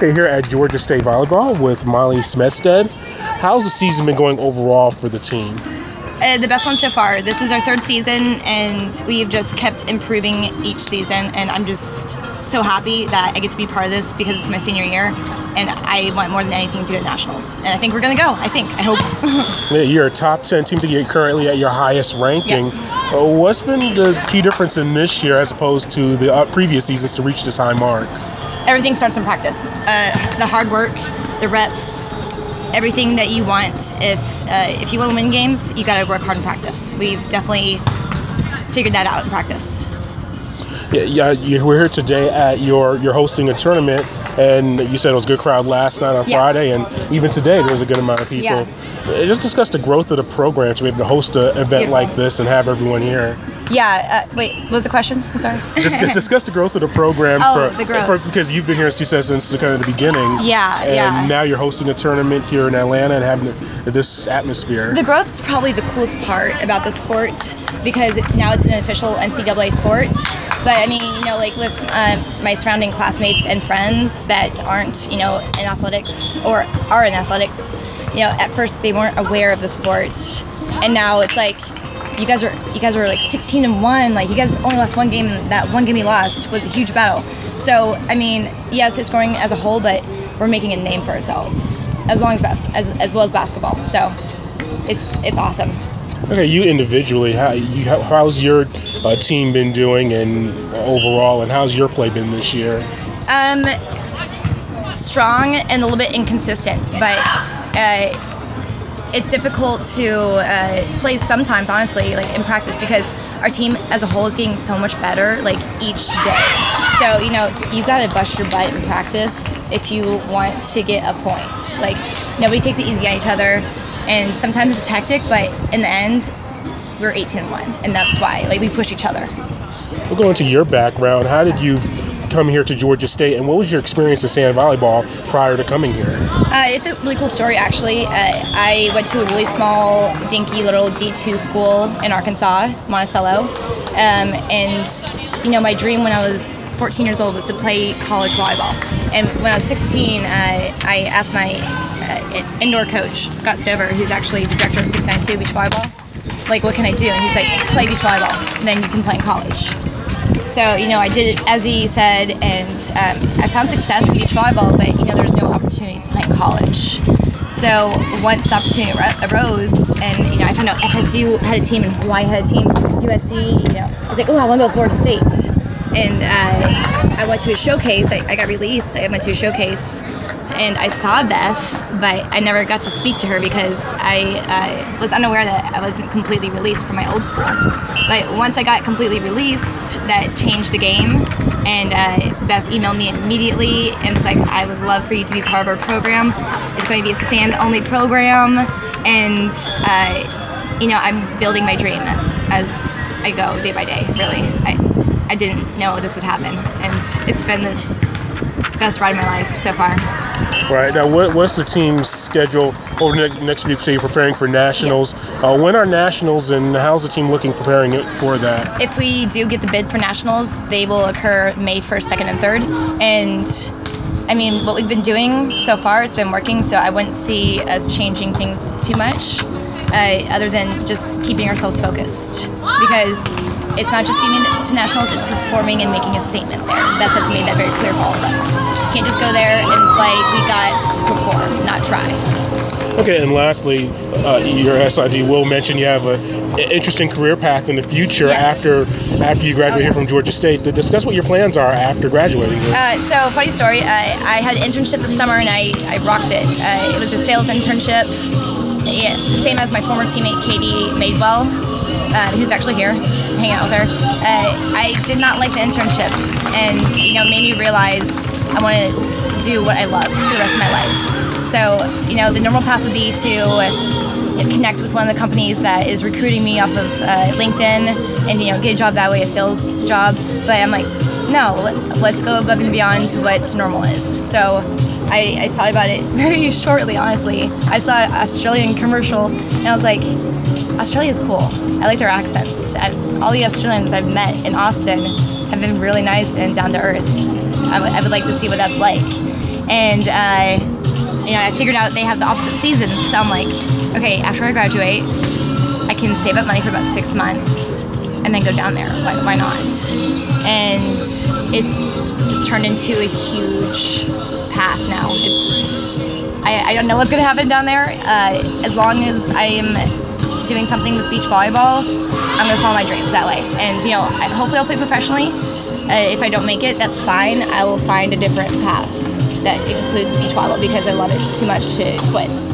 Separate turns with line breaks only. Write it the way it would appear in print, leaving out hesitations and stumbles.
Okay, here at Georgia State Volleyball with Molly Smedstead. How's the season been going overall for the team?
The best one so far. This is our third season, and we've just kept improving each season. And I'm just so happy that I get to be part of this because it's my senior year, and I want more than anything to go to nationals. And I think we're going to go. I hope.
Yeah, you're a top 10 team to get currently at your highest ranking.
Yeah.
What's been the key difference in this year as opposed to the previous seasons to reach this high mark?
Everything starts in practice. The hard work, the reps, everything that you want. If you want to win games, you got to work hard in practice. We've definitely figured that out in practice.
Yeah, we're here today at you're hosting a tournament, and you said it was a good crowd last night on Friday, and even today there was a good amount of people.
Yeah.
Just discuss the growth of the program to be able to host an event like this and have everyone here.
Yeah. Wait, what was the question? I'm sorry.
Just discuss the growth of the program.
The growth.
Because you've been here, she says, since the kind of the beginning. And now you're hosting a tournament here in Atlanta and having this atmosphere.
The growth is probably the coolest part about the sport because now it's an official NCAA sport. But I mean, like with my surrounding classmates and friends that aren't, in athletics or are in athletics, at first they weren't aware of the sport, and now it's like you guys are like 16-1. Like you guys only lost one game. That one game you lost was a huge battle. So I mean, yes, it's growing as a whole, but we're making a name for ourselves as well as basketball. So it's awesome.
Okay, you individually, how's your team been doing and overall, and how's your play been this year?
Strong and a little bit inconsistent, but it's difficult to play sometimes, honestly, like in practice, because our team as a whole is getting so much better, like each day. So you got to bust your butt in practice if you want to get a point. Like nobody takes it easy on each other, and sometimes it's hectic, but in the end, we're 18-1, and that's why we push each other.
We'll go into your background. How did you come here to Georgia State, and what was your experience in sand volleyball prior to coming here?
It's a really cool story, actually. I went to a really small, dinky little D2 school in Arkansas, Monticello, and my dream when I was 14 years old was to play college volleyball. And when I was 16, I asked my indoor coach, Scott Stover, who's actually the director of 692 Beach Volleyball, what can I do? And he's like, play beach volleyball, and then you can play in college. So, I did it as he said, and I found success in beach volleyball, but, there's no opportunities to play in college. So once the opportunity arose, and, I found out FSU had a team and Hawaii had a team, USC, I was like, I want to go to Florida State. And I went to a showcase. I got released. I went to a showcase, and I saw Beth, but I never got to speak to her because I was unaware that I wasn't completely released from my old school. But once I got completely released, that changed the game, and Beth emailed me immediately and was like, I would love for you to be part of our program. It's going to be a sand-only program, and I'm building my dream as I go day by day, really. I didn't know this would happen, and it's been the best ride of my life so far.
Right. Now, what's the team's schedule over the next week? So you're preparing for nationals.
Yes.
When are nationals, and how's the team looking preparing it for that?
If we do get the bid for nationals, they will occur May 1st, 2nd, and 3rd. And I mean, what we've been doing so far, it's been working, so I wouldn't see us changing things too much, other than just keeping ourselves focused. Because it's not just getting to nationals, it's performing and making a statement there. Beth has made that very clear for all of us. You can't just go there and play, we got to perform, not try.
Okay, and lastly, your SID will mention you have an interesting career path in the future.
Yes.
after you graduate here from Georgia State. To discuss what your plans are after graduating here.
So, funny story, I had an internship this summer, and I rocked it. It was a sales internship, same as my former teammate Katie Madewell, who's actually here, hanging out with her. I did not like the internship, and made me realize I want to do what I love for the rest of my life. So, the normal path would be to connect with one of the companies that is recruiting me off of LinkedIn and, get a job that way, a sales job. But I'm like, no, let's go above and beyond what normal is. So I thought about it very shortly, honestly. I saw an Australian commercial, and I was like, Australia's cool. I like their accents. All the Australians I've met in Austin have been really nice and down to earth. I would like to see what that's like. And I figured out they have the opposite seasons. So I'm like, okay, after I graduate, I can save up money for about 6 months and then go down there. Why not? And it's just turned into a huge path now. I don't know what's going to happen down there. As long as I am doing something with beach volleyball, I'm going to follow my dreams that way. And, hopefully I'll play professionally. If I don't make it, that's fine. I will find a different path that includes beach volleyball because I love it too much to quit.